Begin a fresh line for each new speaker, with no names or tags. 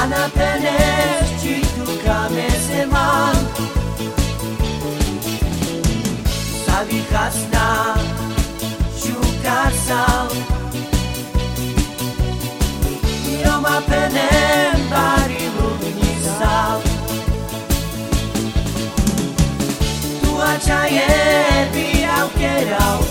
Anapenes Chitukameseman Sabihasna Shukasal Iroma Penem Barilunisal Tua Chaye Biaukerau